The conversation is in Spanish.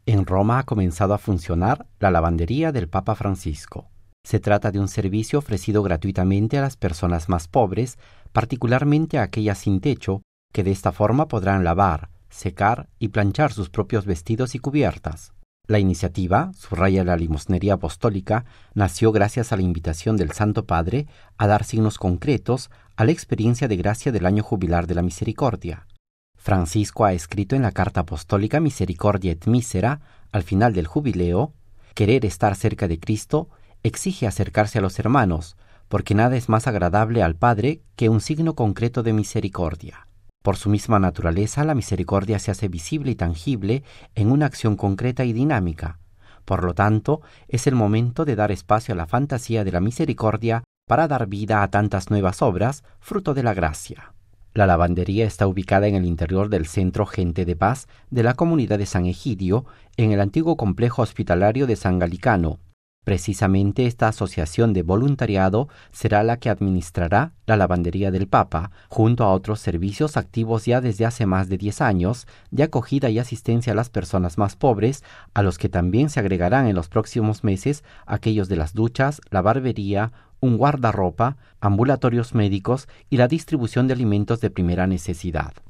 En Roma ha comenzado a funcionar la lavandería del Papa Francisco. Se trata de un servicio ofrecido gratuitamente a las personas más pobres, particularmente a aquellas sin techo, que de esta forma podrán lavar, secar y planchar sus propios vestidos y cubiertas. La iniciativa, subraya la limosnería apostólica, nació gracias a la invitación del Santo Padre a dar signos concretos a la experiencia de gracia del año jubilar de la misericordia. Francisco ha escrito en la carta apostólica Misericordia et Misera, al final del jubileo: querer estar cerca de Cristo exige acercarse a los hermanos, porque nada es más agradable al Padre que un signo concreto de misericordia. Por su misma naturaleza, la misericordia se hace visible y tangible en una acción concreta y dinámica. Por lo tanto, es el momento de dar espacio a la fantasía de la misericordia para dar vida a tantas nuevas obras, fruto de la gracia. La lavandería está ubicada en el interior del Centro Gente de Paz de la comunidad de San Egidio, en el antiguo complejo hospitalario de San Galicano. Precisamente esta asociación de voluntariado será la que administrará la lavandería del Papa, junto a otros servicios activos ya desde hace más de 10 años, de acogida y asistencia a las personas más pobres, a los que también se agregarán en los próximos meses aquellos de las duchas, la barbería, un guardarropa, ambulatorios médicos y la distribución de alimentos de primera necesidad.